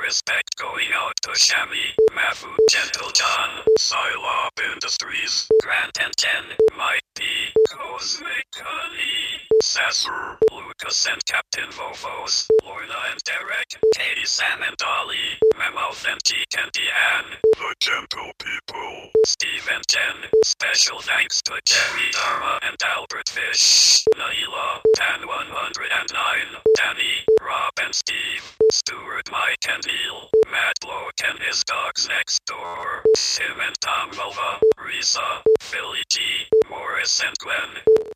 respect going out to Shami, Mafu, Gentle John, Psylop Industries, Grant and Ken, Mike P, Cosmic Honey, Sasser, Lucas and Captain Vovos, Lorna and Derek, Katie, Sam and Dolly, Mammoth and Geek and Deanne, The Gentle People, Steve and Jen, special thanks to Jerry Dharma and Albert Fish, Naila, Dan 109, Danny, Rob and Steve, Stuart, Mike and Neil, Matt Bloke and his dogs next door, Tim and Tom Mulva, Risa, Philly G, Morris and Glenn,